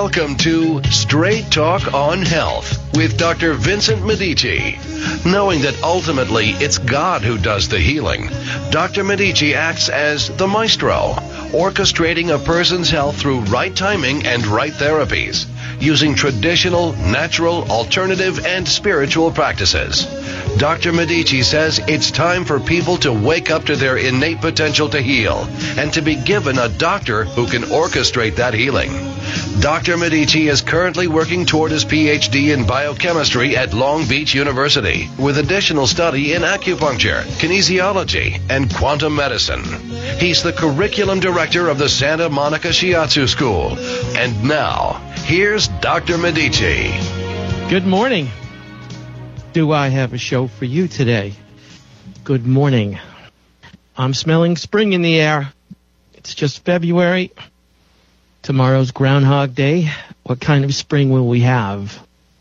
Welcome to Straight Talk on Health with Dr. Vincent Medici. Knowing that ultimately it's God who does the healing, Dr. Medici acts as the maestro, orchestrating a person's health through right timing and right therapies, using traditional, natural, alternative, and spiritual practices. Dr. Medici says it's time for people to wake up to their innate potential to heal and to be given a doctor who can orchestrate that healing. Dr. Medici is currently working toward his PhD in biochemistry at Long Beach University with additional study in acupuncture, kinesiology, and quantum medicine. He's the curriculum director of the Santa Monica Shiatsu School. And now, here's Dr. Medici. Good morning. Do I have a show for you today? Good morning. I'm smelling spring in the air. It's just February. Tomorrow's Groundhog Day. What kind of spring will we have?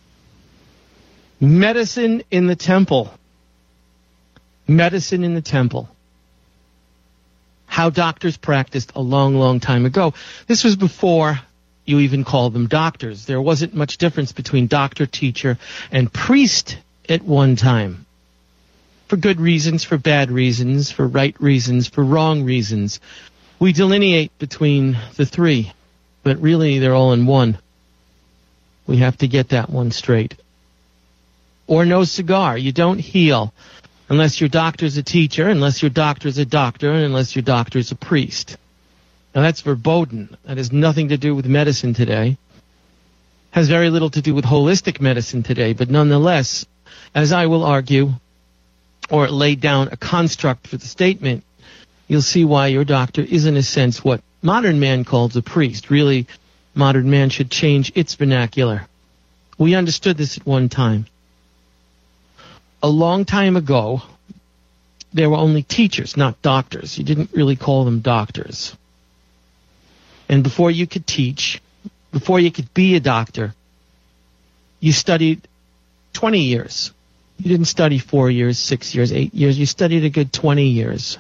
Medicine in the temple. Medicine in the temple. How doctors practiced a long, long time ago. This was before you even called them doctors. There wasn't much difference between doctor, teacher, and priest at one time. For good reasons, for bad reasons, for right reasons, for wrong reasons. We delineate between the three, but really they're all in one. We have to get that one straight. Or no cigar. You don't heal unless your doctor's a teacher, unless your doctor's a doctor, and unless your doctor's a priest. Now that's verboten. That has nothing to do with medicine today. Has very little to do with holistic medicine today, but nonetheless, as I will argue, or lay down a construct for the statement, you'll see why your doctor is in a sense what modern man calls a priest. Really, modern man should change its vernacular. We understood this at one time. A long time ago, there were only teachers, not doctors. You didn't really call them doctors. And before you could teach, before you could be a doctor, you studied 20 years. You didn't study 4 years, 6 years, 8 years. You studied a good 20 years.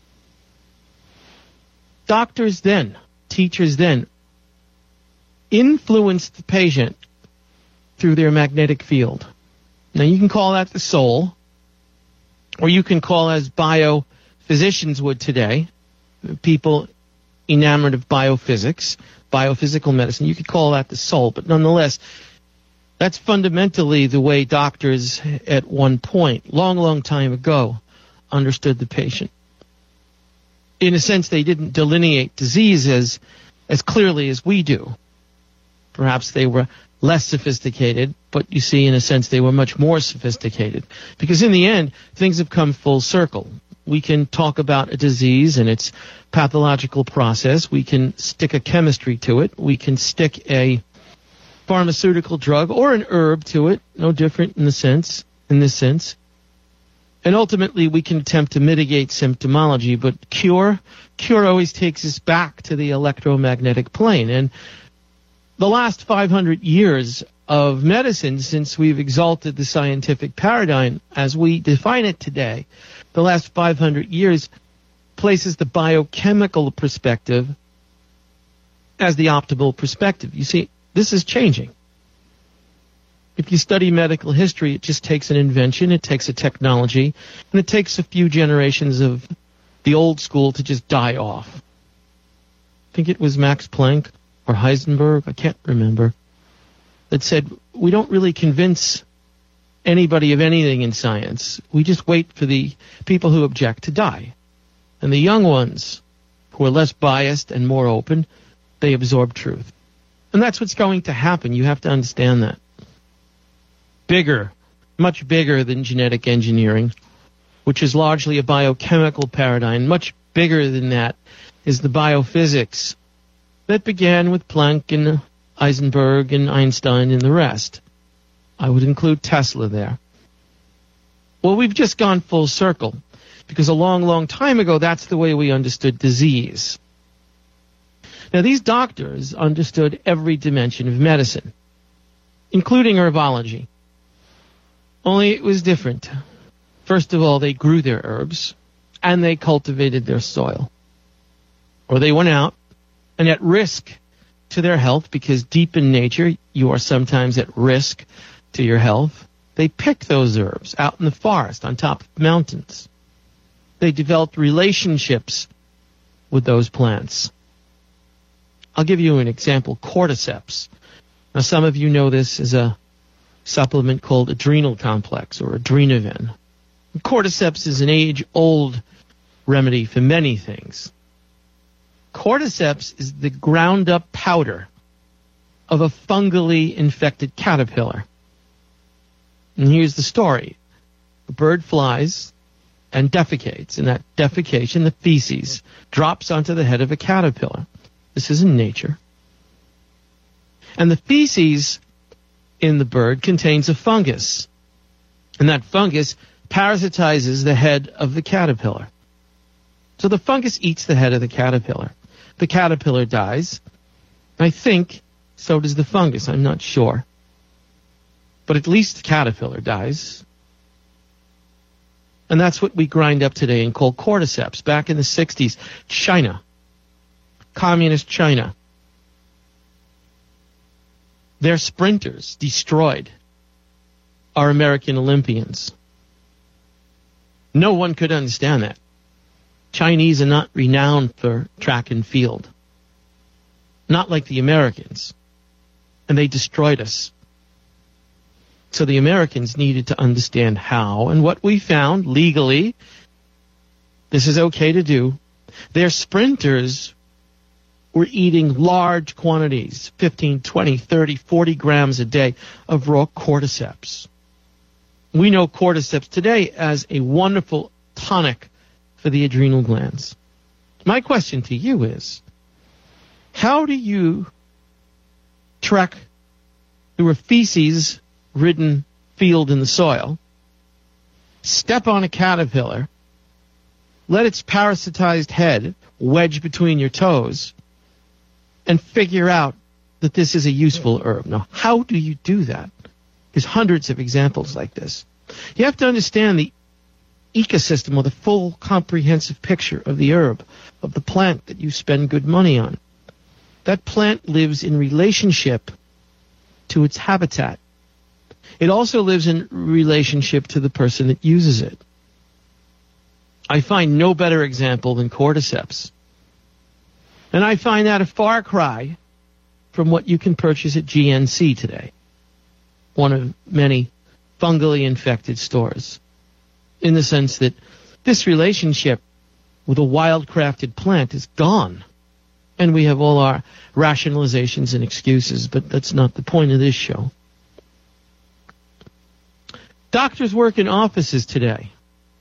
Doctors then, teachers then, influenced the patient through their magnetic field. Now you can call that the soul, or you can call, as biophysicians would today, people enamored of biophysics, biophysical medicine, you could call that the soul, but nonetheless, that's fundamentally the way doctors at one point, long, long time ago, understood the patient. In a sense, they didn't delineate disease as clearly as we do. Perhaps they were less sophisticated, but you see, in a sense, they were much more sophisticated. Because in the end, things have come full circle. We can talk about a disease and its pathological process. We can stick a chemistry to it. We can stick a pharmaceutical drug or an herb to it, no different in this sense. And ultimately, we can attempt to mitigate symptomology, but cure always takes us back to the electromagnetic plane. And the last 500 years of medicine, since we've exalted the scientific paradigm as we define it today, the last 500 years places the biochemical perspective as the optimal perspective. You see, this is changing. If you study medical history, it just takes an invention, it takes a technology, and it takes a few generations of the old school to just die off. I think it was Max Planck or Heisenberg, I can't remember, that said, we don't really convince anybody of anything in science. We just wait for the people who object to die. And the young ones, who are less biased and more open, they absorb truth. And that's what's going to happen. You have to understand that. Bigger, much bigger than genetic engineering, which is largely a biochemical paradigm. Much bigger than that is the biophysics that began with Planck and Heisenberg and Einstein and the rest. I would include Tesla there. Well, we've just gone full circle because a long, long time ago, that's the way we understood disease. Now, these doctors understood every dimension of medicine, including herbology. Only it was different. First of all, they grew their herbs, and they cultivated their soil. Or they went out, and at risk to their health, because deep in nature, you are sometimes at risk to your health. They pick those herbs out in the forest, on top of mountains. They developed relationships with those plants. I'll give you an example, cordyceps. Now, some of you know this as a supplement called Adrenal Complex or Adrenaven. Cordyceps is an age-old remedy for many things. Cordyceps is the ground-up powder of a fungally infected caterpillar. And here's the story. A bird flies and defecates, and that defecation, the feces, drops onto the head of a caterpillar. This is in nature. And the feces in the bird contains a fungus, and that fungus parasitizes the head of the caterpillar. So the fungus eats the head of the caterpillar. The caterpillar dies. I think so does the fungus. I'm not sure. But at least the caterpillar dies. And that's what we grind up today and call cordyceps. Back in the 60s, China, communist China, their sprinters destroyed our American Olympians. No one could understand that. Chinese are not renowned for track and field. Not like the Americans. And they destroyed us. So the Americans needed to understand how, and what we found legally, this is okay to do. Their sprinters were eating large quantities, 15, 20, 30, 40 grams a day of raw cordyceps. We know cordyceps today as a wonderful tonic for the adrenal glands. My question to you is, how do you trek through a feces-ridden field in the soil, step on a caterpillar, let its parasitized head wedge between your toes, and figure out that this is a useful herb? Now, how do you do that? There's hundreds of examples like this. You have to understand the ecosystem, or the full comprehensive picture of the herb, of the plant that you spend good money on. That plant lives in relationship to its habitat. It also lives in relationship to the person that uses it. I find no better example than cordyceps. And I find that a far cry from what you can purchase at GNC today, one of many fungally infected stores, in the sense that this relationship with a wild-crafted plant is gone. And we have all our rationalizations and excuses, but that's not the point of this show. Doctors work in offices today.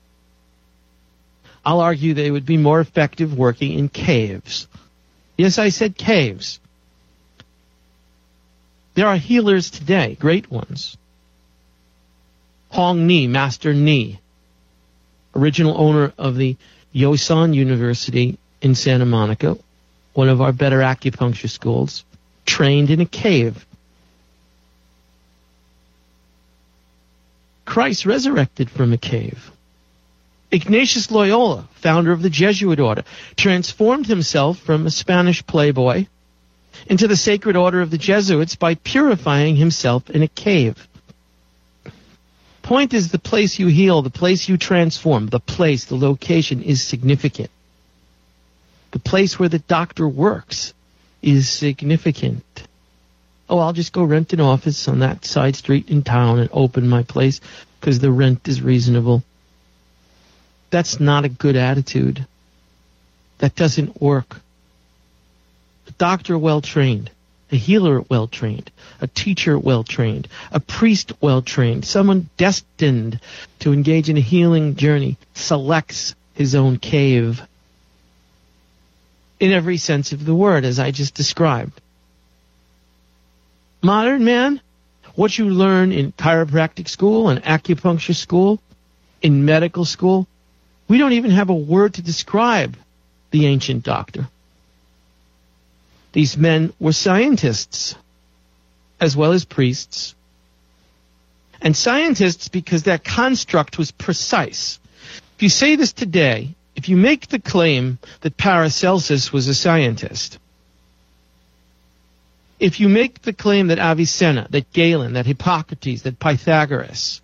I'll argue they would be more effective working in caves. Yes, I said caves. There are healers today, great ones. Hong Ni, Master Ni, original owner of the Yosan University in Santa Monica, one of our better acupuncture schools, trained in a cave. Christ resurrected from a cave. Ignatius Loyola, founder of the Jesuit order, transformed himself from a Spanish playboy into the sacred order of the Jesuits by purifying himself in a cave. Point is, the place you heal, the place you transform, the place, the location is significant. The place where the doctor works is significant. Oh, I'll just go rent an office on that side street in town and open my place because the rent is reasonable. That's not a good attitude. That doesn't work. A doctor well-trained, a healer well-trained, a teacher well-trained, a priest well-trained, someone destined to engage in a healing journey selects his own cave in every sense of the word, as I just described. Modern man, what you learn in chiropractic school and acupuncture school, in medical school, we don't even have a word to describe the ancient doctor. These men were scientists as well as priests. And scientists because that construct was precise. If you say this today, if you make the claim that Paracelsus was a scientist, If you make the claim that Avicenna, that Galen, that Hippocrates, that Pythagoras,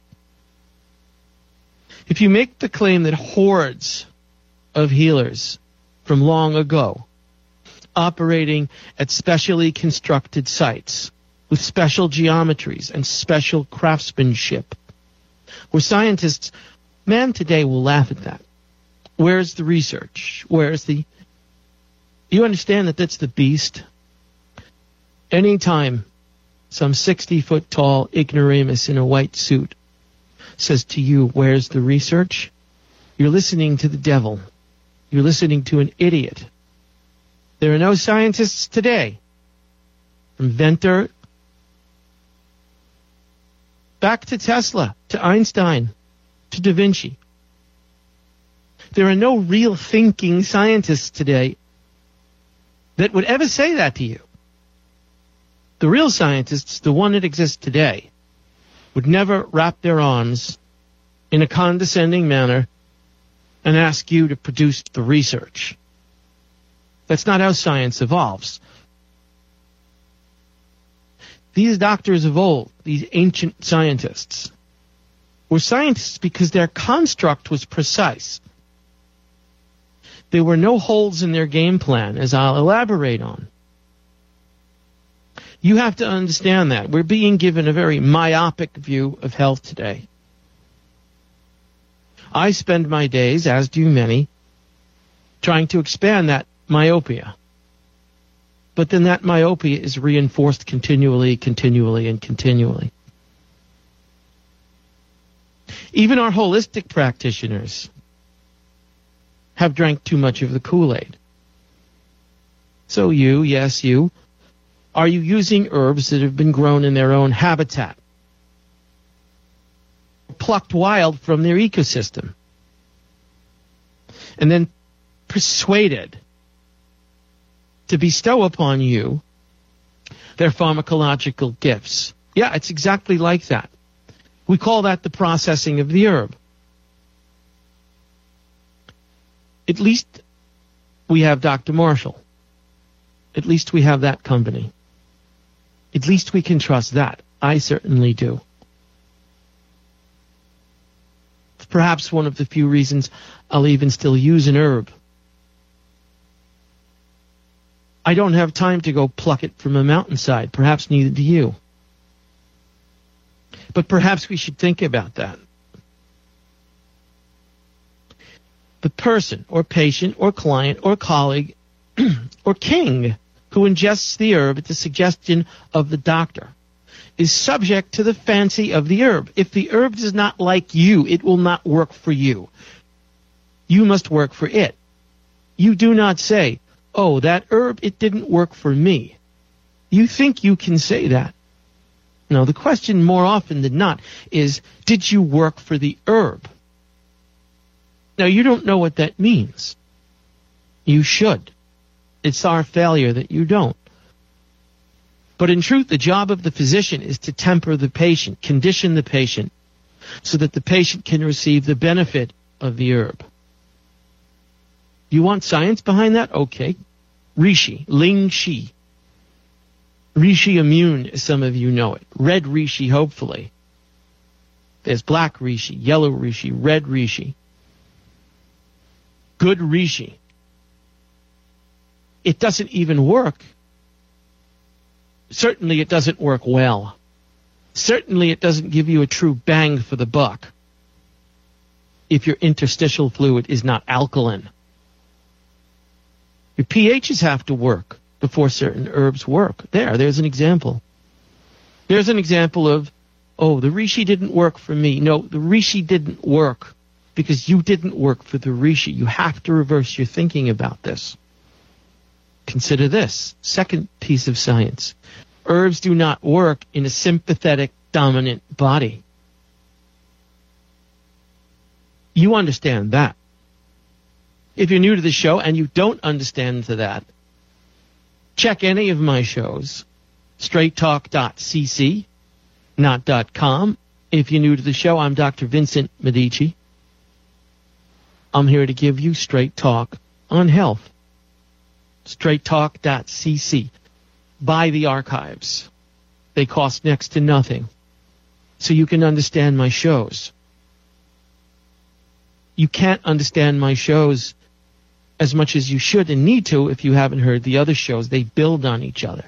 if you make the claim that hordes of healers from long ago, operating at specially constructed sites with special geometries and special craftsmanship, where scientists, man today will laugh at that. Where's the research? You understand that that's the beast? Anytime some 60-foot tall ignoramus in a white suit says to you, where's the research? You're listening to the devil. You're listening to an idiot. There are no scientists today, from Venter back to Tesla, to Einstein, to Da Vinci. There are no real thinking scientists today that would ever say that to you. The real scientists, the one that exists today, would never wrap their arms in a condescending manner and ask you to produce the research. That's not how science evolves. These doctors of old, these ancient scientists, were scientists because their construct was precise. There were no holes in their game plan, as I'll elaborate on. You have to understand that. We're being given a very myopic view of health today. I spend my days, as do many, trying to expand that myopia. But then that myopia is reinforced continually. Even our holistic practitioners have drank too much of the Kool-Aid. So you, are you using herbs that have been grown in their own habitat, plucked wild from their ecosystem, and then persuaded to bestow upon you their pharmacological gifts? Yeah, it's exactly like that. We call that the processing of the herb. At least we have Dr. Marshall. At least we have that company. At least we can trust that. I certainly do. It's perhaps one of the few reasons I'll even still use an herb. I don't have time to go pluck it from a mountainside. Perhaps neither do you. But perhaps we should think about that. The person or patient or client or colleague or king who ingests the herb at the suggestion of the doctor is subject to the fancy of the herb. If the herb does not like you, it will not work for you. You must work for it. You do not say, oh, that herb, it didn't work for me. You think you can say that. No, the question more often than not is, did you work for the herb? Now, you don't know what that means. You should. It's our failure that you don't. But in truth, the job of the physician is to temper the patient, condition the patient, so that the patient can receive the benefit of the herb. You want science behind that? Okay. Reishi, Ling Shi. Reishi Immune, as some of you know it. Red Reishi, hopefully. There's black Reishi, yellow Reishi, red Reishi. Good Reishi. It doesn't even work. Certainly it doesn't work well. Certainly it doesn't give you a true bang for the buck if your interstitial fluid is not alkaline. Your pHs have to work before certain herbs work. There's an example. There's an example of, oh, the Reishi didn't work for me. No, the Reishi didn't work because you didn't work for the Reishi. You have to reverse your thinking about this. Consider this, second piece of science. Herbs do not work in a sympathetic, dominant body. You understand that. If you're new to the show and you don't understand that, check any of my shows, straighttalk.cc, not .com. If you're new to the show, I'm Dr. Vincent Medici. I'm here to give you straight talk on health. straighttalk.cc. buy the archives. They cost next to nothing. So you can understand my shows. You can't understand my shows as much as you should and need to if you haven't heard the other shows. They build on each other.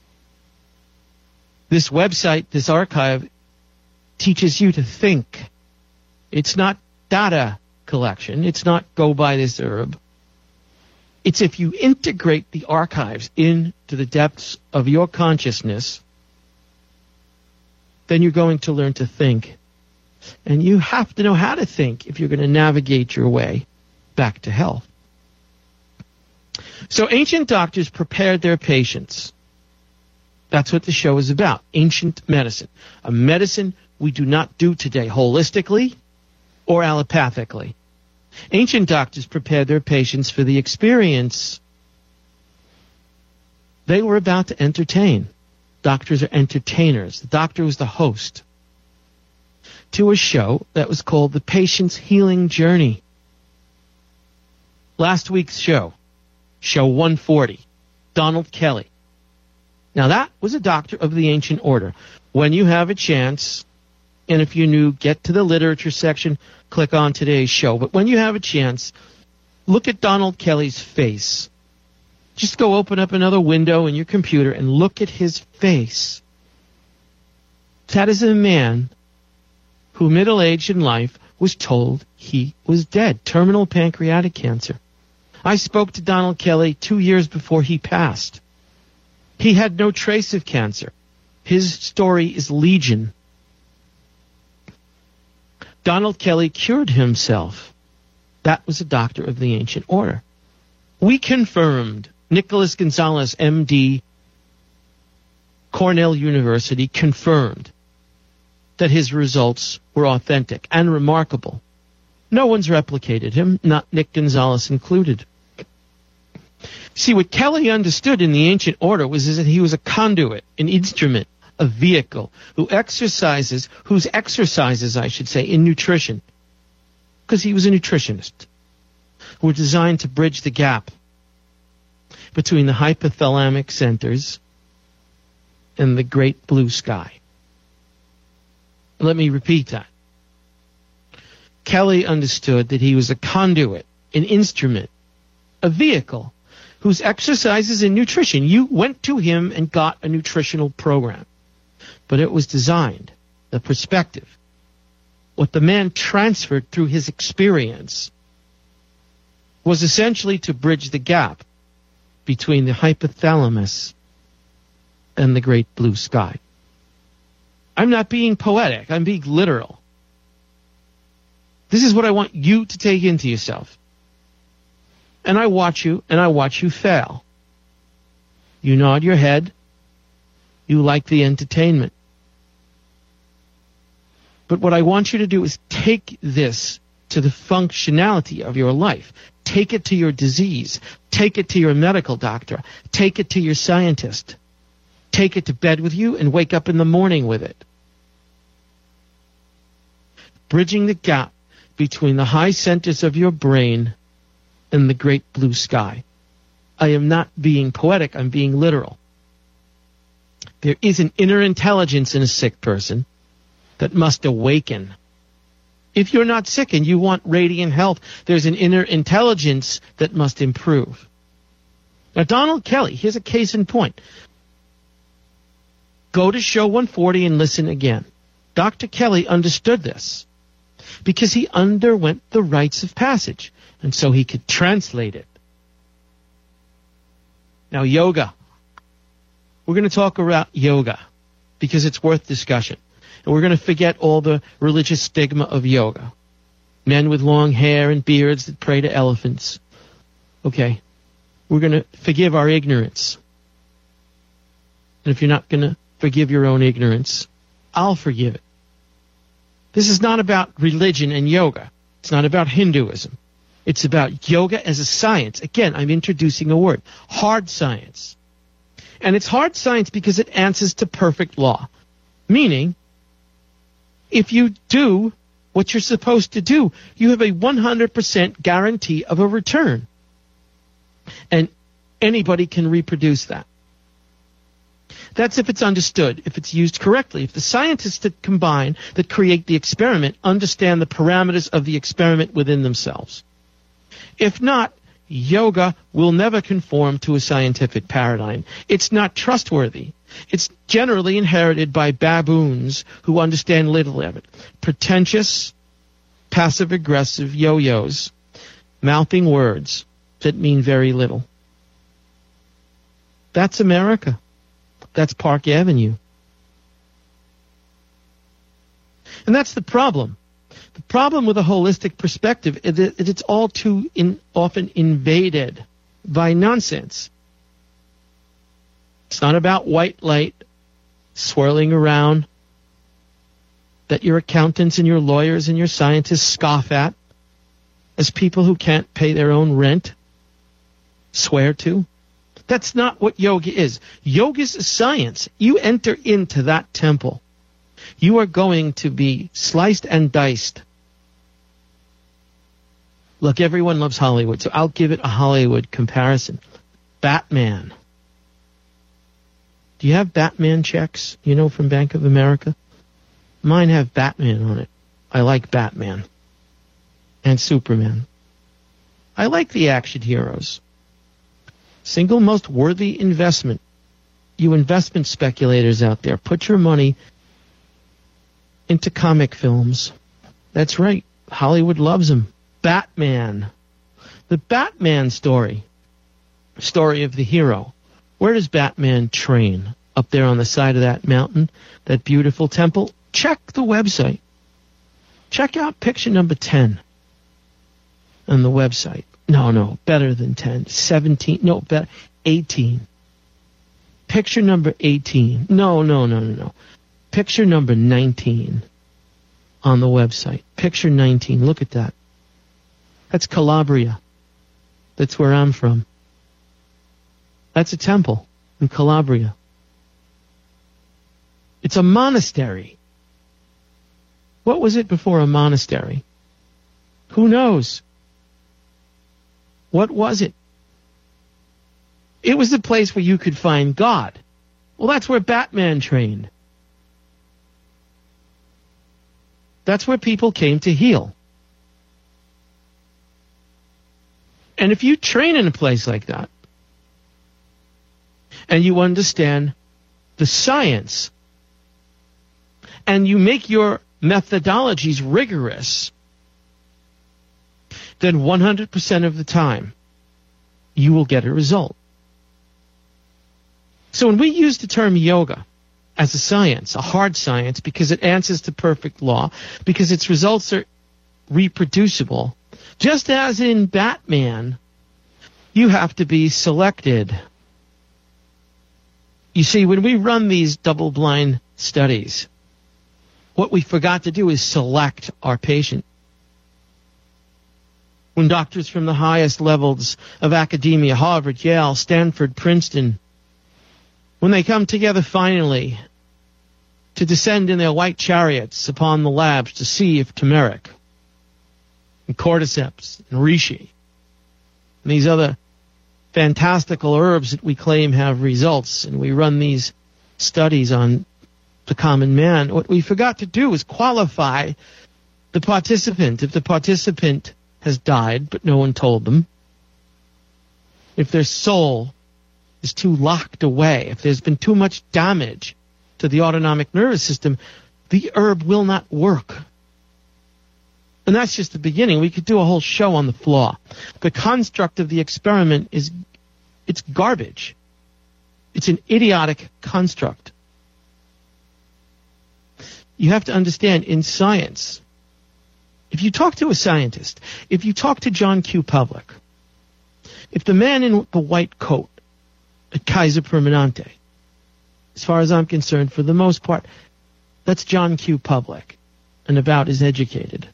This website, this archive, teaches you to think. It's not data collection. It's not go buy this herb. It's if you integrate the archives into the depths of your consciousness, then you're going to learn to think. And you have to know how to think if you're going to navigate your way back to health. So ancient doctors prepared their patients. That's what the show is about, ancient medicine. A medicine we do not do today holistically or allopathically. Ancient doctors prepared their patients for the experience they were about to entertain. Doctors are entertainers. The doctor was the host to a show that was called The Patient's Healing Journey. Last week's show 140, Donald Kelly. Now that was a doctor of the ancient order. When you have a chance, and if you're new, get to the literature section, click on today's show. But when you have a chance, look at Donald Kelly's face. Just go open up another window in your computer and look at his face. That is a man who, middle-aged in life, was told he was dead. Terminal pancreatic cancer. I spoke to Donald Kelly 2 years before he passed. He had no trace of cancer. His story is legion. Donald Kelly cured himself. That was a doctor of the ancient order. We confirmed, Nicholas Gonzalez, MD, Cornell University, confirmed that his results were authentic and remarkable. No one's replicated him, not Nick Gonzalez included. See, what Kelly understood in the ancient order was that he was a conduit, an instrument, a vehicle, whose exercises, I should say, in nutrition, because he was a nutritionist, were designed to bridge the gap between the hypothalamic centers and the great blue sky. Let me repeat that. Kelly understood that he was a conduit, an instrument, a vehicle, whose exercises in nutrition, you went to him and got a nutritional program. But it was designed, the perspective, what the man transferred through his experience was essentially to bridge the gap between the hypothalamus and the great blue sky. I'm not being poetic, I'm being literal. This is what I want you to take into yourself. And I watch you fail. You nod your head. You like the entertainment. But what I want you to do is take this to the functionality of your life. Take it to your disease. Take it to your medical doctor. Take it to your scientist. Take it to bed with you and wake up in the morning with it. Bridging the gap between the high centers of your brain and the great blue sky. I am not being poetic, I'm being literal. There is an inner intelligence in a sick person that must awaken. If you're not sick and you want radiant health, there's an inner intelligence that must improve. Now, Donald Kelly, here's a case in point. Go to show 140 and listen again. Dr. Kelly understood this because he underwent the rites of passage, and so he could translate it. Now, yoga. We're going to talk about yoga because it's worth discussion. And we're going to forget all the religious stigma of yoga. Men with long hair and beards that pray to elephants. Okay. We're going to forgive our ignorance. And if you're not going to forgive your own ignorance, I'll forgive it. This is not about religion and yoga. It's not about Hinduism. It's about yoga as a science. Again, I'm introducing a word. Hard science. And it's hard science because it answers to perfect law. Meaning, if you do what you're supposed to do, you have a 100% guarantee of a return. And anybody can reproduce that. That's if it's understood, if it's used correctly, if the scientists that create the experiment understand the parameters of the experiment within themselves. If not, yoga will never conform to a scientific paradigm. It's not trustworthy. It's generally inherited by baboons who understand little of it. Pretentious, passive-aggressive yo-yos, mouthing words that mean very little. That's America. That's Park Avenue. And that's the problem. The problem with a holistic perspective is that it's all too often invaded by nonsense. It's not about white light swirling around that your accountants and your lawyers and your scientists scoff at as people who can't pay their own rent swear to. That's not what yoga is. Yoga is a science. You enter into that temple, you are going to be sliced and diced. Look, everyone loves Hollywood, so I'll give it a Hollywood comparison. Batman. Do you have Batman checks, from Bank of America? Mine have Batman on it. I like Batman. And Superman. I like the action heroes. Single most worthy investment. You investment speculators out there, put your money into comic films. That's right. Hollywood loves them. Batman. The Batman story of the hero. Where does Batman train? Up there on the side of that mountain, that beautiful temple? Check the website. Check out picture number 10 on the website. No, better than 10. 17. No, better. 18. Picture number 18. No. Picture number 19 on the website. Picture 19. Look at that. That's Calabria. That's where I'm from. That's a temple in Calabria. It's a monastery. What was it before a monastery? Who knows? What was it? It was the place where you could find God. Well, that's where Batman trained. That's where people came to heal. And if you train in a place like that, and you understand the science, and you make your methodologies rigorous, then 100% of the time, you will get a result. So when we use the term yoga as a science, a hard science, because it answers to perfect law, because its results are reproducible, just as in Batman, you have to be selected. You see, when we run these double-blind studies, what we forgot to do is select our patient. When doctors from the highest levels of academia, Harvard, Yale, Stanford, Princeton, when they come together finally to descend in their white chariots upon the labs to see if turmeric and cordyceps and reishi and these other fantastical herbs that we claim have results, and we run these studies on the common man, what we forgot to do is qualify the participant. If the participant has died, but no one told them, if their soul is too locked away, if there's been too much damage to the autonomic nervous system, the herb will not work. And that's just the beginning. We could do a whole show on the flaw. The construct of the experiment it's garbage. It's an idiotic construct. You have to understand, in science, if you talk to a scientist, if you talk to John Q. Public, if the man in the white coat at Kaiser Permanente, as far as I'm concerned, for the most part, that's John Q. Public, and about as educated.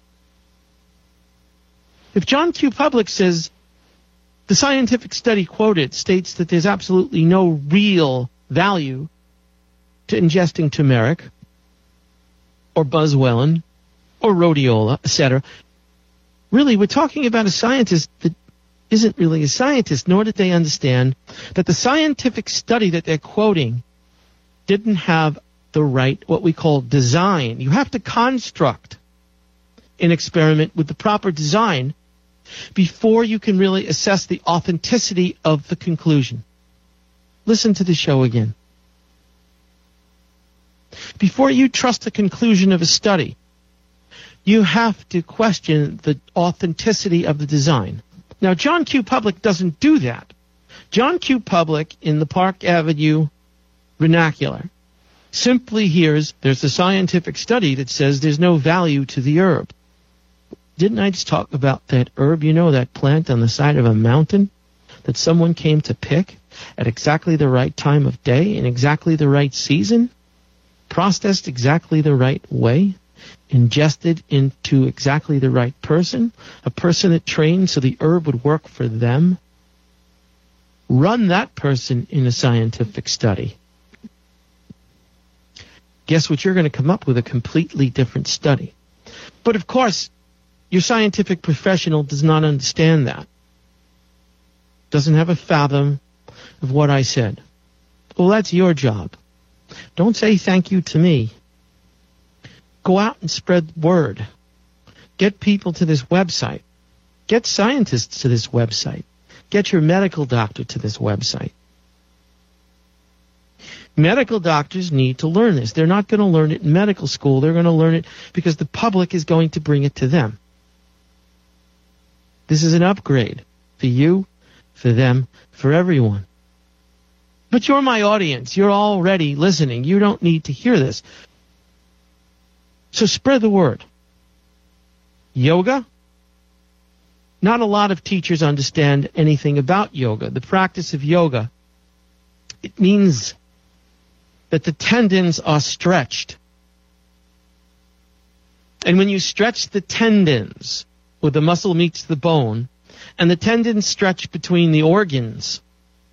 If John Q. Public says the scientific study quoted states that there's absolutely no real value to ingesting turmeric or Buzzwellin or rhodiola, etc., really, we're talking about a scientist that isn't really a scientist, nor did they understand that the scientific study that they're quoting didn't have the right, what we call design. You have to construct an experiment with the proper design before you can really assess the authenticity of the conclusion. Listen to the show again. Before you trust the conclusion of a study, you have to question the authenticity of the design. Now, John Q. Public doesn't do that. John Q. Public, in the Park Avenue vernacular, simply hears there's a scientific study that says there's no value to the herb. Didn't I just talk about that herb, that plant on the side of a mountain that someone came to pick at exactly the right time of day in exactly the right season, processed exactly the right way, ingested into exactly the right person, a person that trained so the herb would work for them? Run that person in a scientific study. Guess what? You're going to come up with a completely different study. But of course, your scientific professional does not understand that. Doesn't have a fathom of what I said. Well, that's your job. Don't say thank you to me. Go out and spread the word. Get people to this website. Get scientists to this website. Get your medical doctor to this website. Medical doctors need to learn this. They're not going to learn it in medical school. They're going to learn it because the public is going to bring it to them. This is an upgrade for you, for them, for everyone. But you're my audience. You're already listening. You don't need to hear this. So spread the word. Yoga? Not a lot of teachers understand anything about yoga. The practice of yoga, it means that the tendons are stretched. And when you stretch the tendons, where the muscle meets the bone, and the tendons stretch between the organs,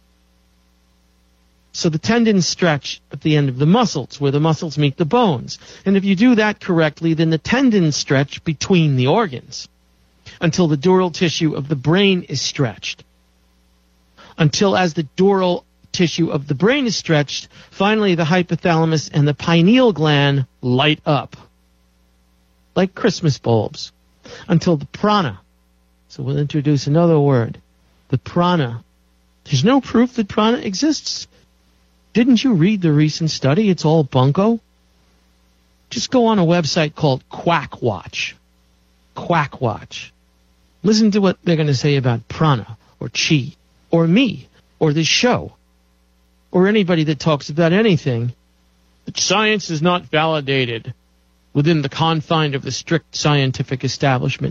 so the tendons stretch at the end of the muscles, where the muscles meet the bones. And if you do that correctly, then the tendons stretch between the organs until the dural tissue of the brain is stretched. Until as the dural tissue of the brain is stretched, finally the hypothalamus and the pineal gland light up like Christmas bulbs until the prana. So we'll introduce another word, the prana. There's no proof that prana exists. Didn't you read the recent study? It's all bunko. Just go on a website called Quackwatch. Quackwatch. Listen to what they're going to say about prana or chi or me or this show or anybody that talks about anything that science is not validated within the confine of the strict scientific establishment.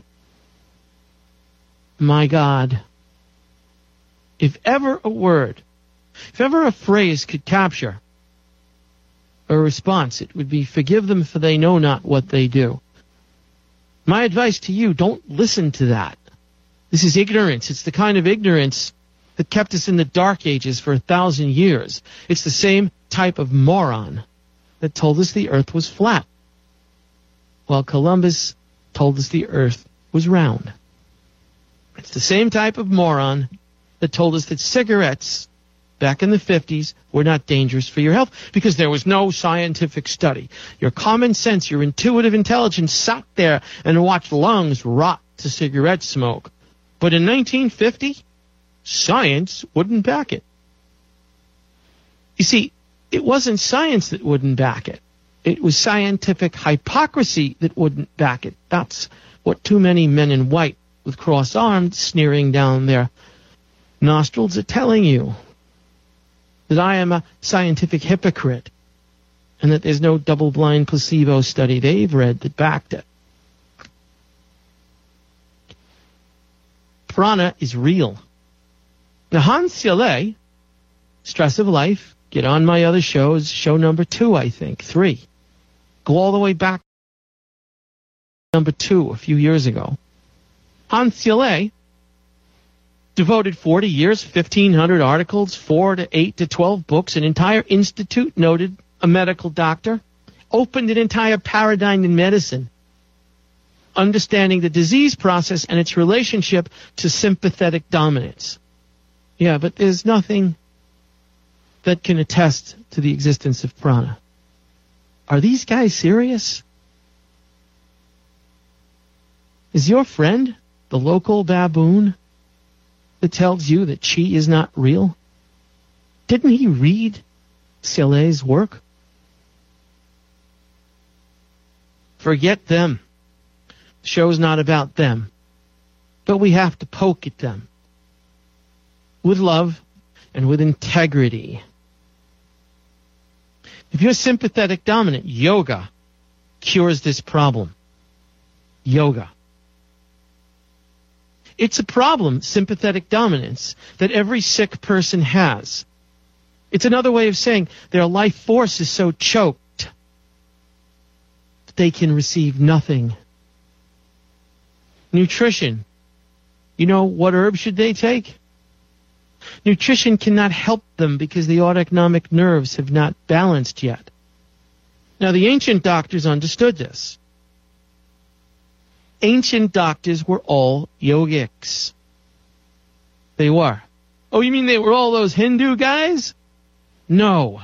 My God. If ever a word, if ever a phrase could capture a response, it would be, forgive them for they know not what they do. My advice to you, don't listen to that. This is ignorance. It's the kind of ignorance that kept us in the dark ages for 1,000 years. It's the same type of moron that told us the earth was flat, while Columbus told us the earth was round. It's the same type of moron that told us that cigarettes back in the 50s were not dangerous for your health because there was no scientific study. Your common sense, your intuitive intelligence sat there and watched lungs rot to cigarette smoke. But in 1950, science wouldn't back it. You see, it wasn't science that wouldn't back it. It was scientific hypocrisy that wouldn't back it. That's what too many men in white with crossed arms sneering down their nostrils are telling you. That I am a scientific hypocrite and that there's no double-blind placebo study they've read that backed it. Prana is real. Now, Hans Selye, Stress of Life, get on my other shows, show number 2, I think, 3. Go all the way back to number 2 a few years ago. Hans Selye devoted 40 years, 1,500 articles, 4 to 8 to 12 books, an entire institute, noted a medical doctor, opened an entire paradigm in medicine, understanding the disease process and its relationship to sympathetic dominance. Yeah, but there's nothing that can attest to the existence of prana. Are these guys serious? Is your friend the local baboon that tells you that chi is not real? Didn't he read Seale's work? Forget them. The show's not about them. But we have to poke at them with love and with integrity. If you're sympathetic dominant, yoga cures this problem. Yoga. It's a problem, sympathetic dominance, that every sick person has. It's another way of saying their life force is so choked that they can receive nothing. Nutrition. You know, what herbs should they take? Nutrition cannot help them because the autonomic nerves have not balanced yet. Now, the ancient doctors understood this. Ancient doctors were all yogics. They were. Oh, you mean they were all those Hindu guys? No.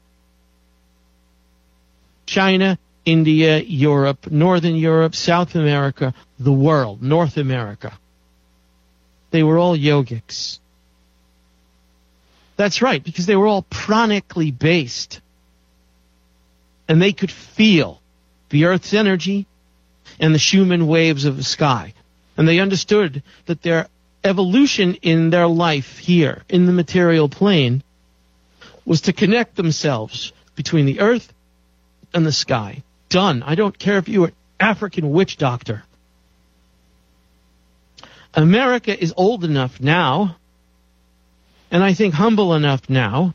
China, India, Europe, Northern Europe, South America, the world, North America. They were all yogics. That's right, because they were all pranically based. And they could feel the earth's energy and the Schumann waves of the sky. And they understood that their evolution in their life here, in the material plane, was to connect themselves between the earth and the sky. Done. I don't care if you were an African witch doctor. America is old enough now, and I think humble enough now,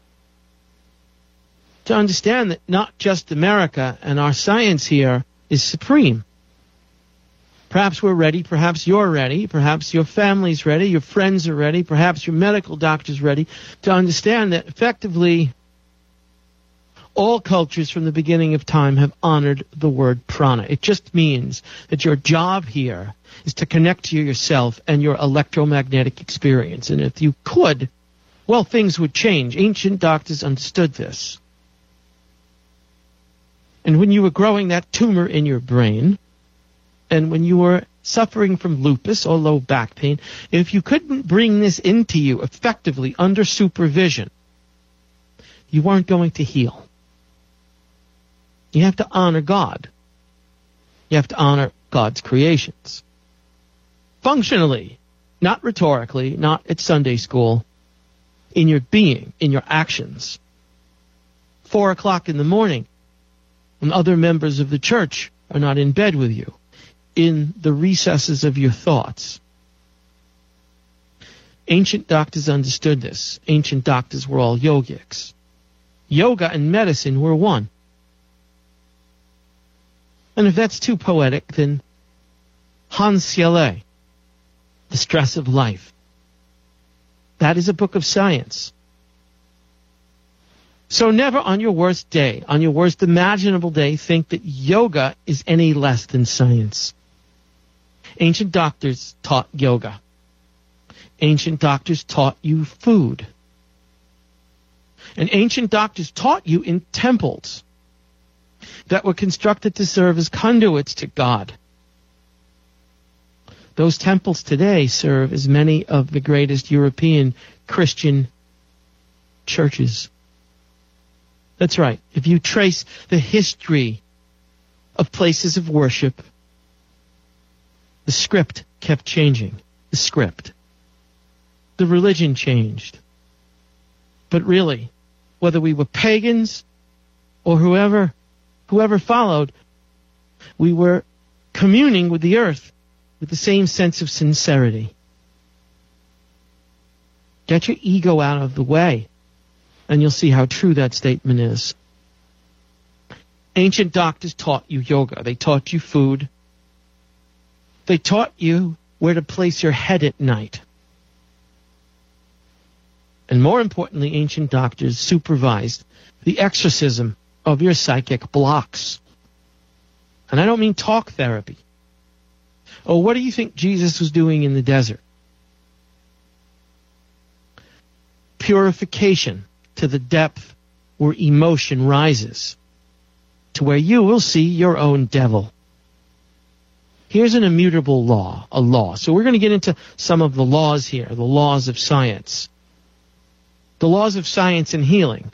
to understand that not just America and our science here is supreme. Perhaps we're ready, perhaps you're ready, perhaps your family's ready, your friends are ready, perhaps your medical doctor's ready to understand that effectively all cultures from the beginning of time have honored the word prana. It just means that your job here is to connect to yourself and your electromagnetic experience. And if you could, well, things would change. Ancient doctors understood this. And when you were growing that tumor in your brain, and when you were suffering from lupus or low back pain, if you couldn't bring this into you effectively under supervision, you weren't going to heal. You have to honor God. You have to honor God's creations. Functionally, not rhetorically, not at Sunday school, in your being, in your actions. 4 o'clock in the morning, when other members of the church are not in bed with you, in the recesses of your thoughts. Ancient doctors understood this. Ancient doctors were all yogics. Yoga and medicine were one. And if that's too poetic, then Hans Seale, The Stress of Life. That is a book of science. So never on your worst day, on your worst imaginable day, think that yoga is any less than science. Ancient doctors taught yoga. Ancient doctors taught you food. And ancient doctors taught you in temples that were constructed to serve as conduits to God. Those temples today serve as many of the greatest European Christian churches. That's right. If you trace the history of places of worship, the script kept changing. The script. The religion changed. But really, whether we were pagans or whoever followed, we were communing with the earth with the same sense of sincerity. Get your ego out of the way, and you'll see how true that statement is. Ancient doctors taught you yoga. They taught you food. They taught you where to place your head at night. And more importantly, ancient doctors supervised the exorcism of your psychic blocks. And I don't mean talk therapy. Oh, what do you think Jesus was doing in the desert? Purification to to the depth where emotion rises, to where you will see your own devil. Here's an immutable law, a law. So we're going to get into some of the laws here, the laws of science. The laws of science and healing.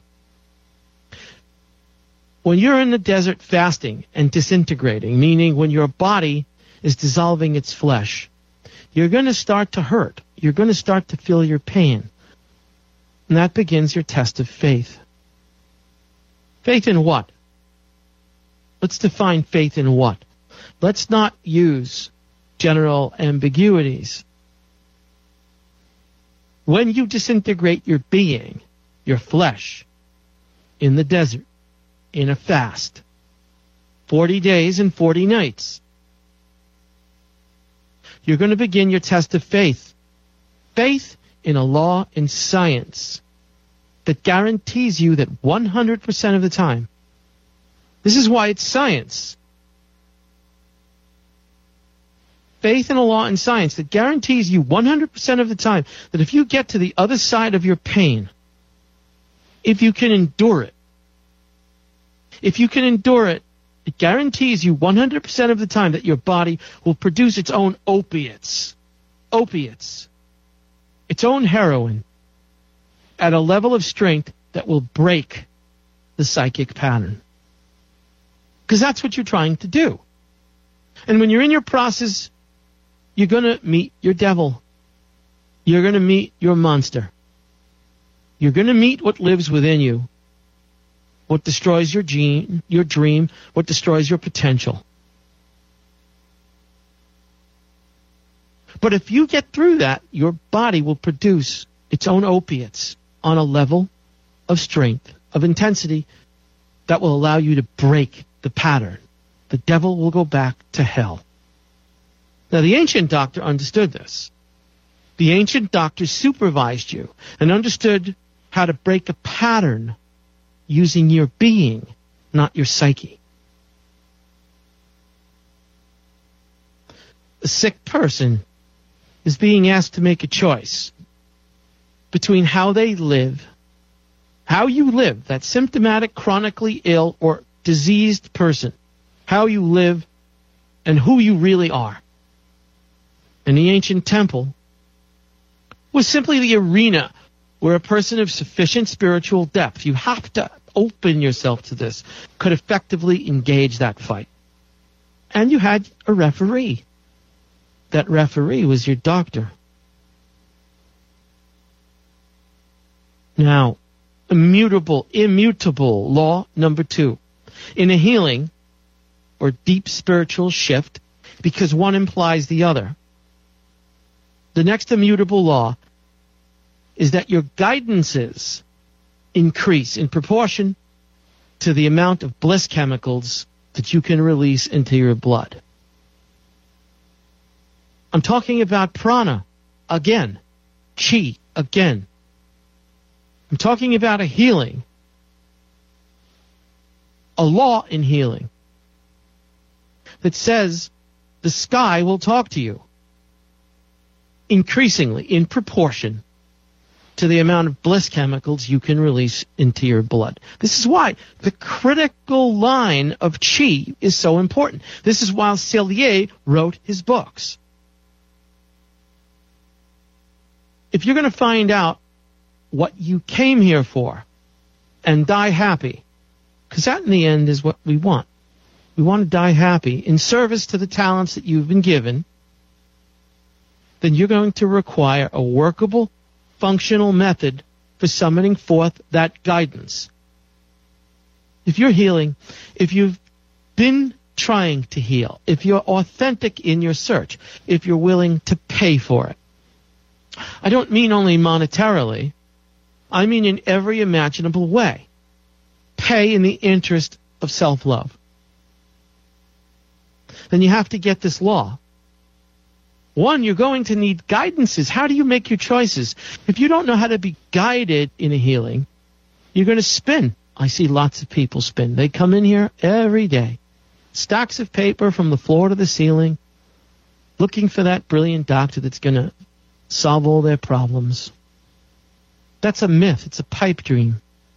When you're in the desert fasting and disintegrating, meaning when your body is dissolving its flesh, you're going to start to hurt. You're going to start to feel your pain. And that begins your test of faith. Faith in what? Let's define faith in what? Let's not use general ambiguities. When you disintegrate your being, your flesh, in the desert, in a fast, 40 days and 40 nights, you're going to begin your test of faith. Faith in a law in science that guarantees you that 100% of the time, this is why it's science. Faith in a law in science that guarantees you 100% of the time that if you get to the other side of your pain, if you can endure it, it guarantees you 100% of the time that your body will produce its own opiates, its own heroin, at a level of strength that will break the psychic pattern. Because that's what you're trying to do. And when you're in your process, you're going to meet your devil. You're going to meet your monster. You're going to meet what lives within you. What destroys your dream, what destroys your potential. But if you get through that, your body will produce its own opiates on a level of strength, of intensity, that will allow you to break the pattern. The devil will go back to hell. Now, the ancient doctor understood this. The ancient doctor supervised you and understood how to break a pattern using your being, not your psyche. A sick person is being asked to make a choice between how they live, how you live, that symptomatic, chronically ill, or diseased person, how you live, and who you really are. And the ancient temple was simply the arena where a person of sufficient spiritual depth, you have to open yourself to this, could effectively engage that fight. And you had a referee. That referee was your doctor. Now, immutable law number 2. In a healing or deep spiritual shift, because one implies the other, the next immutable law is that your guidances increase in proportion to the amount of bliss chemicals that you can release into your blood. I'm talking about prana again, chi again. I'm talking about a healing, a law in healing that says the sky will talk to you increasingly in proportion to the amount of bliss chemicals you can release into your blood. This is why the critical line of chi is so important. This is why Selye wrote his books. If you're going to find out what you came here for and die happy, because that in the end is what we want. We want to die happy in service to the talents that you've been given, then you're going to require a workable, functional method for summoning forth that guidance. If you're healing, if you've been trying to heal, if you're authentic in your search, if you're willing to pay for it. I don't mean only monetarily. I mean in every imaginable way. Pay in the interest of self-love. Then you have to get this law. One, you're going to need guidances. How do you make your choices? If you don't know how to be guided in a healing, you're going to spin. I see lots of people spin. They come in here every day. Stacks of paper from the floor to the ceiling, looking for that brilliant doctor that's going to solve all their problems. That's a myth. It's a pipe dream.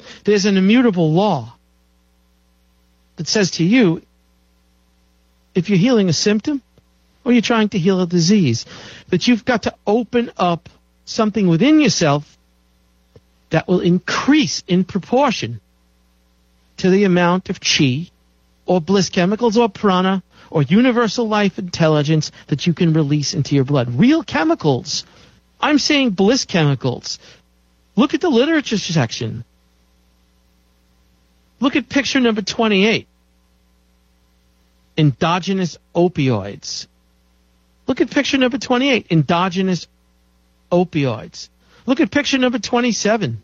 There's an immutable law that says to you, if you're healing a symptom or you're trying to heal a disease, that you've got to open up something within yourself that will increase in proportion to the amount of chi or bliss chemicals or prana or universal life intelligence that you can release into your blood. Real chemicals. I'm saying bliss chemicals. Look at the literature section. Look at picture number 28. Endogenous opioids. Look at picture number 28. Endogenous opioids. Look at picture number 27.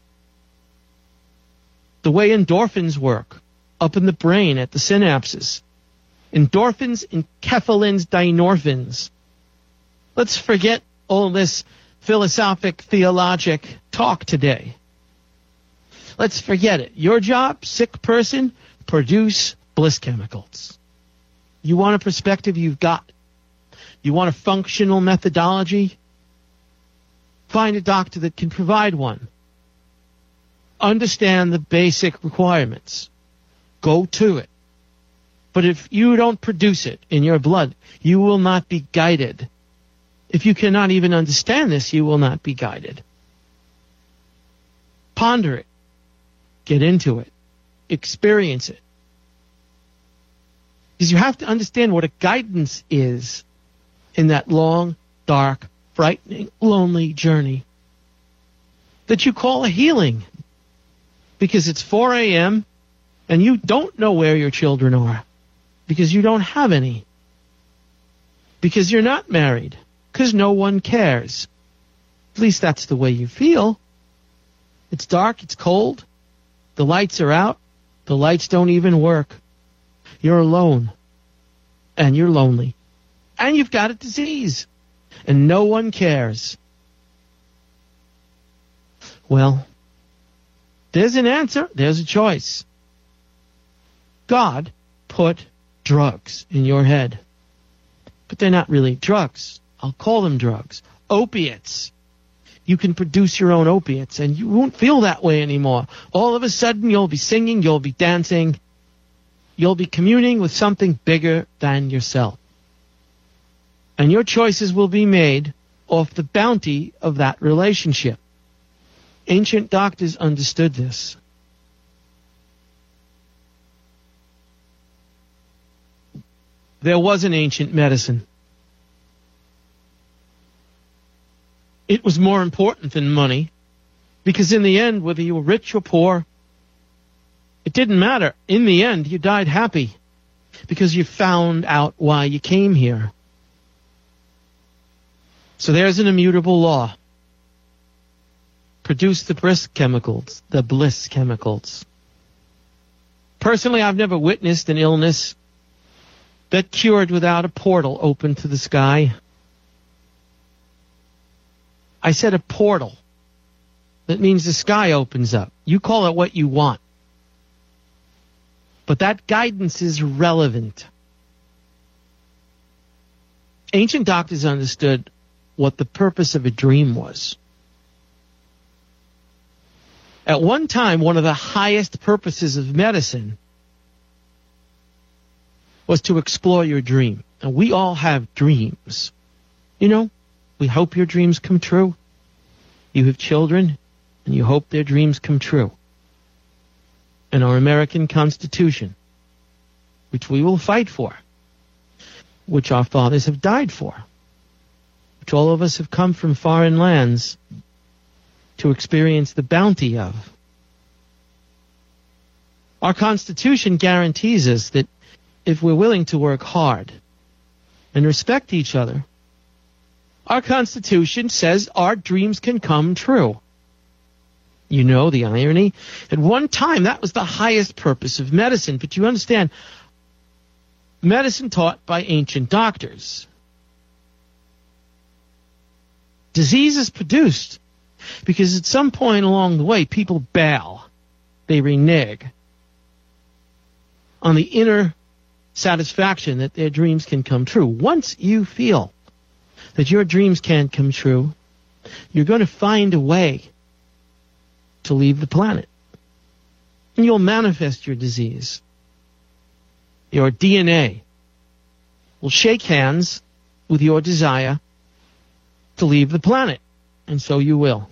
The way endorphins work up in the brain at the synapses. Endorphins, enkephalins, dynorphins. Let's forget all this philosophic, theologic talk today. Let's forget it. Your job, sick person, produce bliss chemicals. You want a perspective, you've got it. You want a functional methodology? Find a doctor that can provide one. Understand the basic requirements. Go to it. But if you don't produce it in your blood, you will not be guided. If you cannot even understand this, you will not be guided. Ponder it. Get into it. Experience it. Because you have to understand what a guidance is in that long, dark, frightening, lonely journey that you call a healing. Because it's 4 a.m. and you don't know where your children are. Because you don't have any. Because you're not married. Because no one cares. At least that's the way you feel. It's dark, it's cold. The lights are out. The lights don't even work. You're alone. And you're lonely. And you've got a disease. And no one cares. Well, there's an answer. There's a choice. God put drugs in your head. But they're not really drugs. I'll call them drugs. Opiates. You can produce your own opiates, and you won't feel that way anymore. All of a sudden, you'll be singing, you'll be dancing, you'll be communing with something bigger than yourself. And your choices will be made off the bounty of that relationship. Ancient doctors understood this. There was an ancient medicine. It was more important than money, because in the end, whether you were rich or poor, it didn't matter. In the end, you died happy because you found out why you came here. So there's an immutable law. Produce the bliss chemicals, the bliss chemicals. Personally, I've never witnessed an illness that cured without a portal open to the sky. I said a portal. That means the sky opens up. You call it what you want. But that guidance is relevant. Ancient doctors understood what the purpose of a dream was. At one time, one of the highest purposes of medicine was to explore your dream. And we all have dreams. You know, we hope your dreams come true. You have children, and you hope their dreams come true. And our American Constitution, which we will fight for, which our fathers have died for, which all of us have come from foreign lands to experience the bounty of. Our Constitution guarantees us that if we're willing to work hard and respect each other, our Constitution says our dreams can come true. You know the irony? At one time, that was the highest purpose of medicine. But you understand, medicine taught by ancient doctors. Disease is produced because at some point along the way, people bail. They renege on the inner satisfaction that their dreams can come true. Once you feel that your dreams can't come true, you're going to find a way to leave the planet. and you'll manifest your disease. Your DNA will shake hands with your desire to leave the planet, and so you will.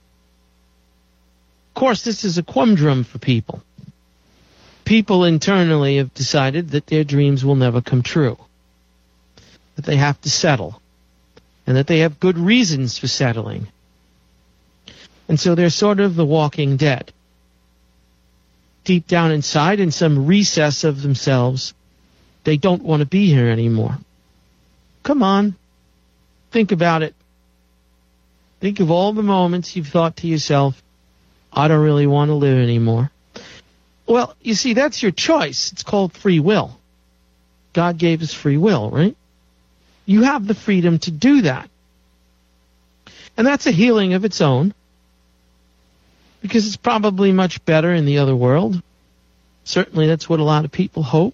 Of course, this is a quandrum for people. People internally have decided that their dreams will never come true, that they have to settle, and that they have good reasons for settling. And so they're sort of the walking dead. Deep down inside, in some recess of themselves, they don't want to be here anymore. Come on, think about it. Think of all the moments you've thought to yourself, I don't really want to live anymore. Well, you see, that's your choice. It's called free will. God gave us free will, right? You have the freedom to do that. And that's a healing of its own, because it's probably much better in the other world. Certainly that's what a lot of people hope.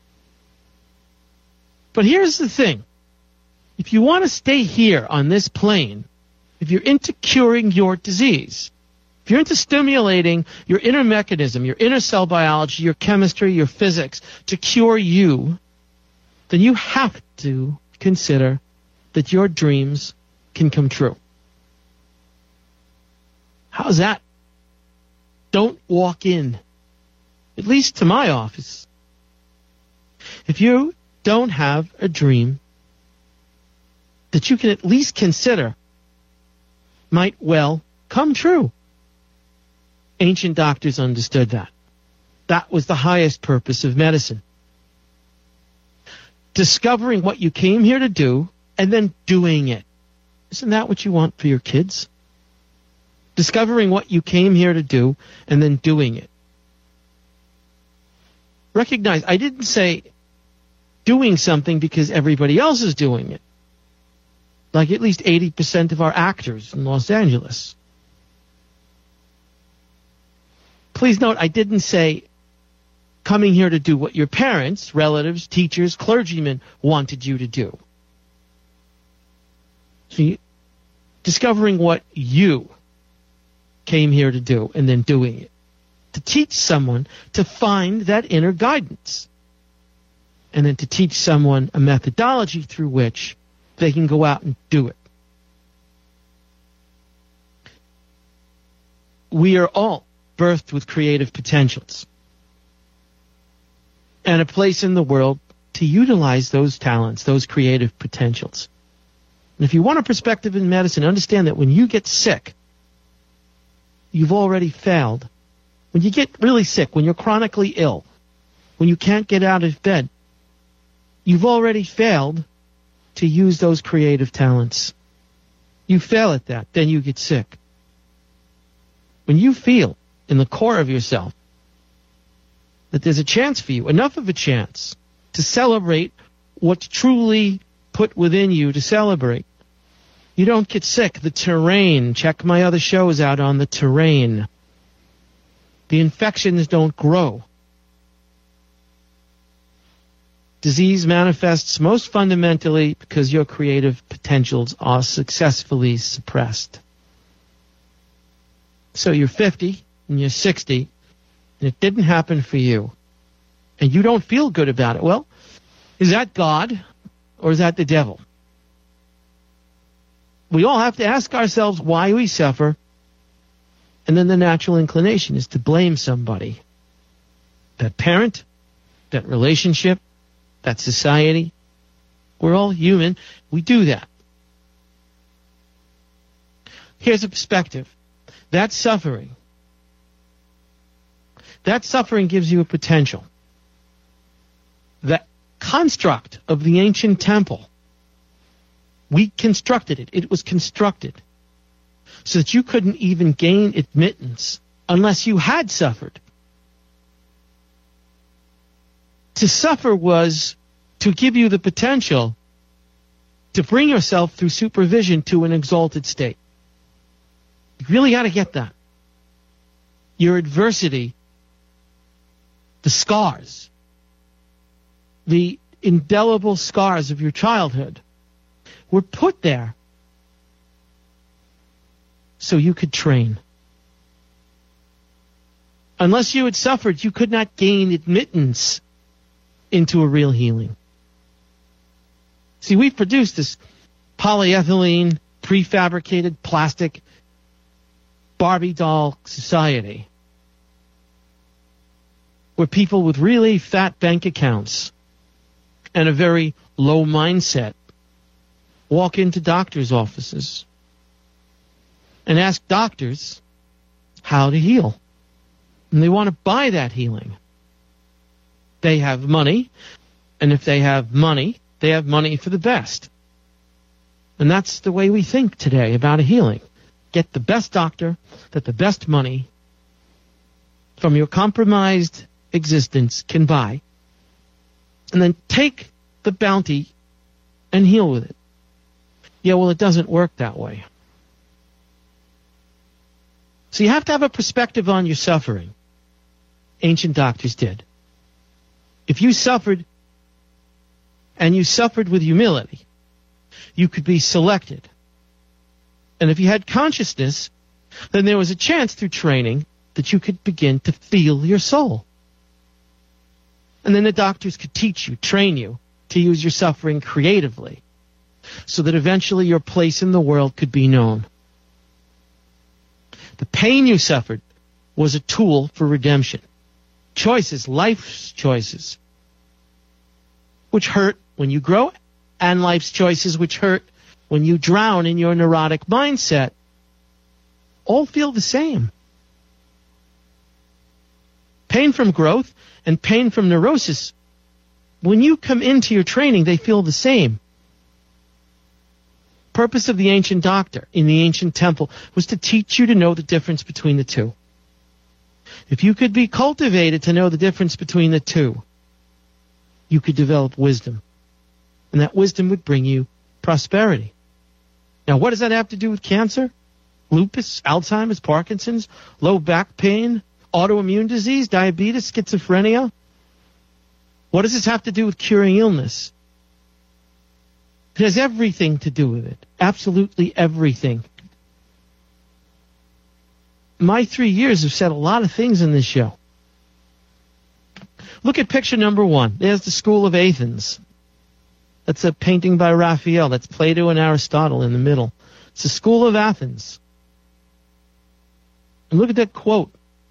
But here's the thing. If you want to stay here on this plane, if you're into curing your disease, if you're into stimulating your inner mechanism, your inner cell biology, your chemistry, your physics to cure you, then you have to consider that your dreams can come true. How's that? Don't walk in, at least to my office, if you don't have a dream that you can at least consider might well come true. Ancient doctors understood that. That was the highest purpose of medicine. Discovering what you came here to do and then doing it. Isn't that what you want for your kids? Discovering what you came here to do and then doing it. Recognize, I didn't say doing something because everybody else is doing it. Like at least 80% of our actors in Los Angeles. Please note, I didn't say coming here to do what your parents, relatives, teachers, clergymen wanted you to do. See, discovering what you came here to do and then doing it. To teach someone to find that inner guidance. And then to teach someone a methodology through which they can go out and do it. We are all birthed with creative potentials and a place in the world to utilize those talents, those creative potentials. And if you want a perspective in medicine, understand that when you get sick, you've already failed. When you get really sick, when you're chronically ill, when you can't get out of bed, you've already failed to use those creative talents. You fail at that, then you get sick. When you feel in the core of yourself that there's a chance for you, enough of a chance to celebrate what's truly put within you to celebrate, you don't get sick. The terrain, check my other shows out on the terrain. The infections don't grow. Disease manifests most fundamentally because your creative potentials are successfully suppressed. So you're 50 and you're 60 and it didn't happen for you and you don't feel good about it. Well, is that God or is that the devil? We all have to ask ourselves why we suffer, and then the natural inclination is to blame somebody. That parent, that relationship, that society. We're all human. We do that. Here's a perspective. That suffering gives you a potential. That construct of the ancient temple, we constructed it. It was constructed so that you couldn't even gain admittance unless you had suffered. To suffer was to give you the potential to bring yourself through supervision to an exalted state. You really got to get that. Your adversity, the scars, the indelible scars of your childhood were put there so you could train. Unless you had suffered, you could not gain admittance into a real healing. See, we've produced this polyethylene, prefabricated plastic Barbie doll society where people with really fat bank accounts and a very low mindset walk into doctors' offices and ask doctors how to heal. And they want to buy that healing. They have money, and if they have money for the best. And that's the way we think today about a healing. Get the best doctor, that the best money from your compromised existence can buy, and then take the bounty and heal with it. Yeah, well, it doesn't work that way. So you have to have a perspective on your suffering. Ancient doctors did. If you suffered, and you suffered with humility, you could be selected. And if you had consciousness, then there was a chance through training that you could begin to feel your soul. And then the doctors could teach you, train you to use your suffering creatively so that eventually your place in the world could be known. The pain you suffered was a tool for redemption. Choices, life's choices, which hurt when you grow, and life's choices which hurt when you drown in your neurotic mindset, all feel the same. Pain from growth and pain from neurosis, when you come into your training, they feel the same. Purpose of the ancient doctor in the ancient temple was to teach you to know the difference between the two. If you could be cultivated to know the difference between the two, you could develop wisdom. And that wisdom would bring you prosperity. Now, what does that have to do with cancer? Lupus, Alzheimer's, Parkinson's, low back pain, autoimmune disease, diabetes, schizophrenia? What does this have to do with curing illness? It has everything to do with it. Absolutely everything. My 3 years have said a lot of things in this show. Look at picture number 1. There's the School of Athens. That's a painting by Raphael. That's Plato and Aristotle in the middle. It's the School of Athens. And look at that quote.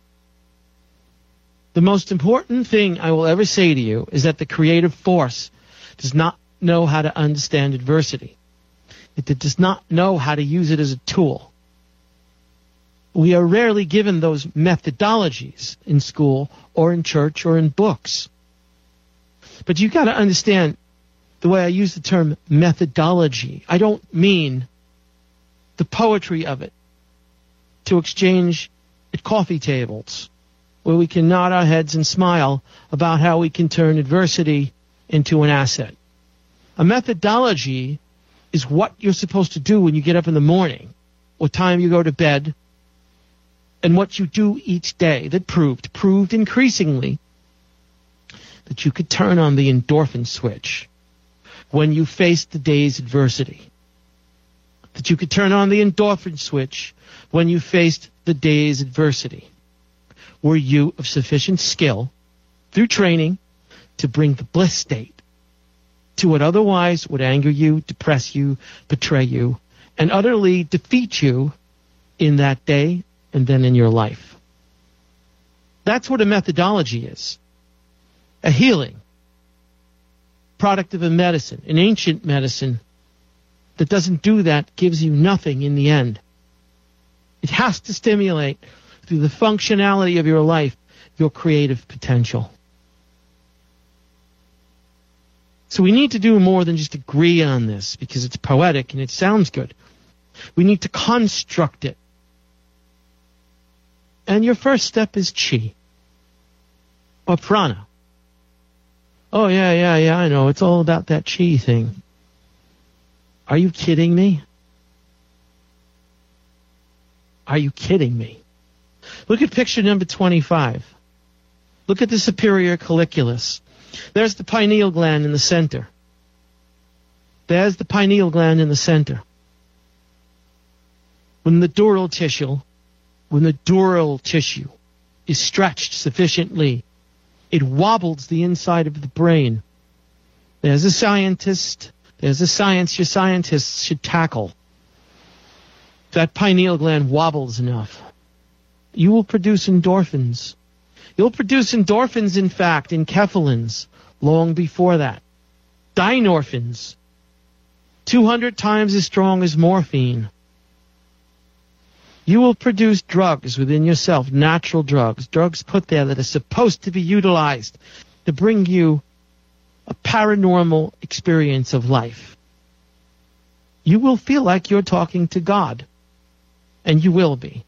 The most important thing I will ever say to you is that the creative force does not know how to understand adversity. It does not know how to use it as a tool. We are rarely given those methodologies in school or in church or in books. But you've got to understand the way I use the term methodology. I don't mean the poetry of it to exchange at coffee tables where we can nod our heads and smile about how we can turn adversity into an asset. A methodology is what you're supposed to do when you get up in the morning, what time you go to bed, and what you do each day that proved increasingly that you could turn on the endorphin switch when you faced the day's adversity. That you could turn on the endorphin switch when you faced the day's adversity. Were you of sufficient skill through training to bring the bliss state to what otherwise would anger you, depress you, betray you, and utterly defeat you in that day and then in your life? That's what a methodology is. A healing, product of a medicine, an ancient medicine that doesn't do that gives you nothing in the end. It has to stimulate through the functionality of your life your creative potential. So we need to do more than just agree on this because it's poetic and it sounds good. We need to construct it. And your first step is chi or prana. Oh, yeah, I know. It's all about that chi thing. Are you kidding me? Are you kidding me? Look at picture number 25. Look at the superior colliculus. There's the pineal gland in the center. There's the pineal gland in the center. When the dural tissue is stretched sufficiently, it wobbles the inside of the brain. There's a science your scientists should tackle. If that pineal gland wobbles enough, you will produce endorphins. You'll produce endorphins, in fact, enkephalins, long before that. Dynorphins, 200 times as strong as morphine. You will produce drugs within yourself, natural drugs put there that are supposed to be utilized to bring you a paranormal experience of life. You will feel like you're talking to God, and you will be.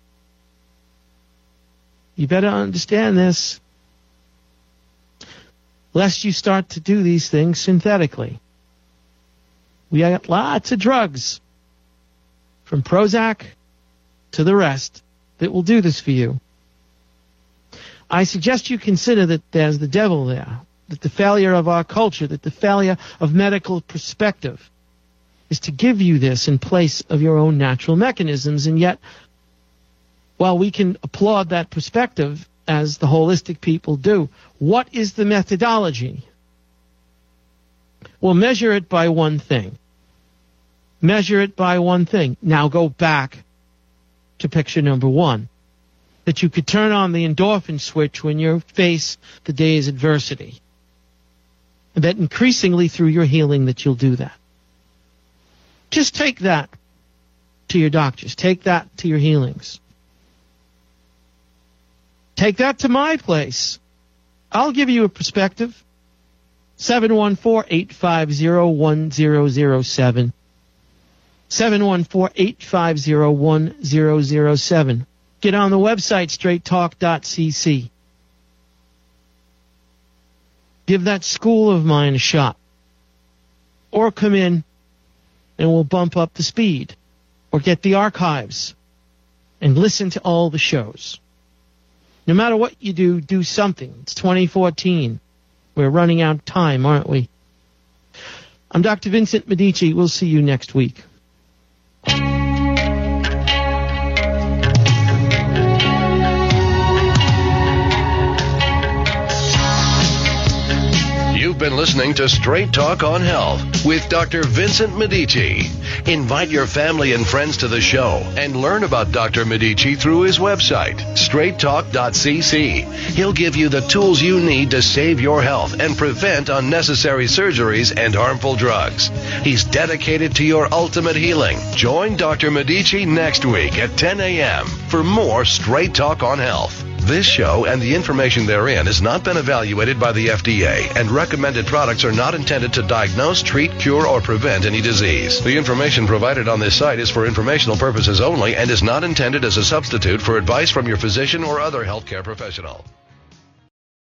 You better understand this, lest you start to do these things synthetically. We got lots of drugs, from Prozac to the rest, that will do this for you. I suggest you consider that there's the devil there, that the failure of our culture, that the failure of medical perspective is to give you this in place of your own natural mechanisms. And yet, while we can applaud that perspective, as the holistic people do, what is the methodology? Well, measure it by one thing. Measure it by one thing. Now go back to picture number one, that you could turn on the endorphin switch when you face the day's adversity. And that increasingly through your healing that you'll do that. Just take that to your doctors. Take that to your healings. Take that to my place. I'll give you a perspective. 714-850-1007. 714-850-1007. Get on the website, straighttalk.cc. Give that school of mine a shot. Or come in and we'll bump up the speed. Or get the archives and listen to all the shows. No matter what you do, do something. It's 2014. We're running out of time, aren't we? I'm Dr. Vincent Medici. We'll see you next week. You've been listening to Straight Talk on Health with Dr. Vincent Medici. Invite your family and friends to the show and learn about Dr. Medici through his website, straighttalk.cc. He'll give you the tools you need to save your health and prevent unnecessary surgeries and harmful drugs. He's dedicated to your ultimate healing. Join Dr. Medici next week at 10 a.m. for more Straight Talk on Health. This show and the information therein has not been evaluated by the FDA, and recommended products are not intended to diagnose, treat, cure, or prevent any disease. The information provided on this site is for informational purposes only and is not intended as a substitute for advice from your physician or other healthcare professional.